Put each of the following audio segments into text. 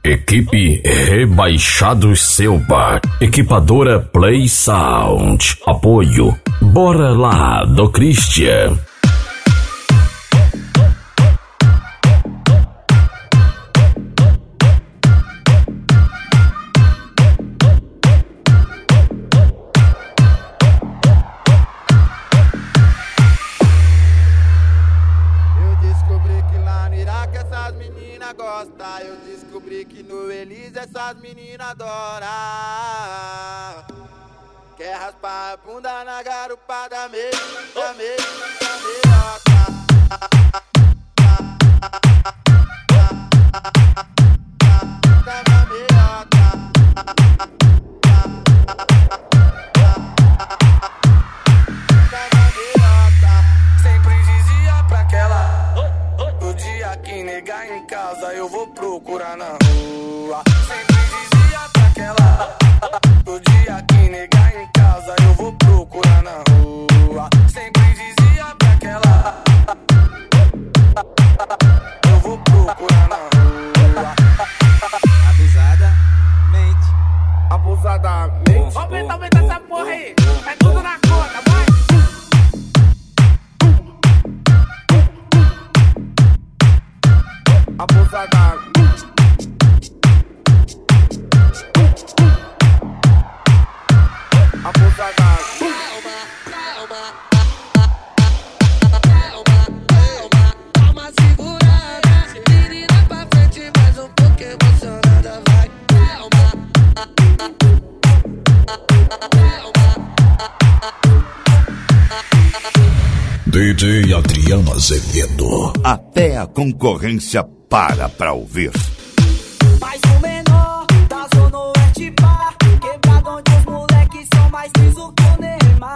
Equipe Rebaixados Selva. Equipadora Play Sound. Apoio Bora Lá do Christian. Eu descobri que no Elise essas meninas adoram. Quer raspar a bunda na garupa da meiota. Sempre dizia pra aquela: o dia que negar em casa eu vou procurar na rua. Sempre dizia pra aquela: o dia que negar em casa eu vou procurar na rua. Sempre dizia pra aquela: eu vou procurar na rua. Abusadamente. Aumenta essa porra aí. É tudo na conta, vai. Abusadamente. Calma, segurada. Menina pra frente, mais um pouco emocionada. Vai, DJ Adriano Azevedo. Até a concorrência para pra ouvir. Mais um menor da Zona Oeste Bar, quebrado onde os moleques são mais liso que o Neymar.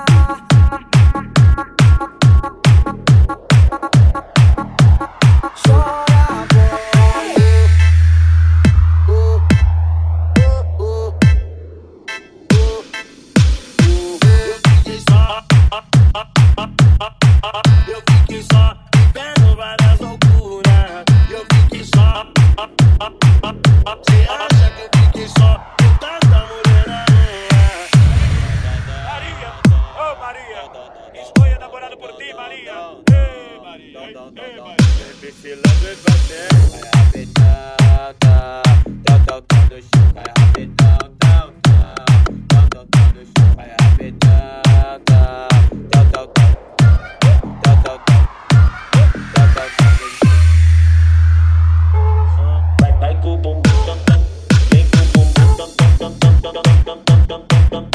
Chora Eu fiquei só vendo várias loucuras. Eu fiquei só. Cê acha que eu fiquei só com tanta mulher na rua? Maria, oh Maria, estou enamorado por ti, Maria. Ei, Maria, ei, Maria. Vacilando e batendo. Vai rapidão, tá do chão. Vai rapidão, tá do chão. Vai rapidão, tá. Vai com o bumbum tam tam, vem com o bumbum tam tam tam tam tam tam tam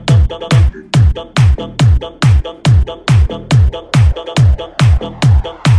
tam tam tam.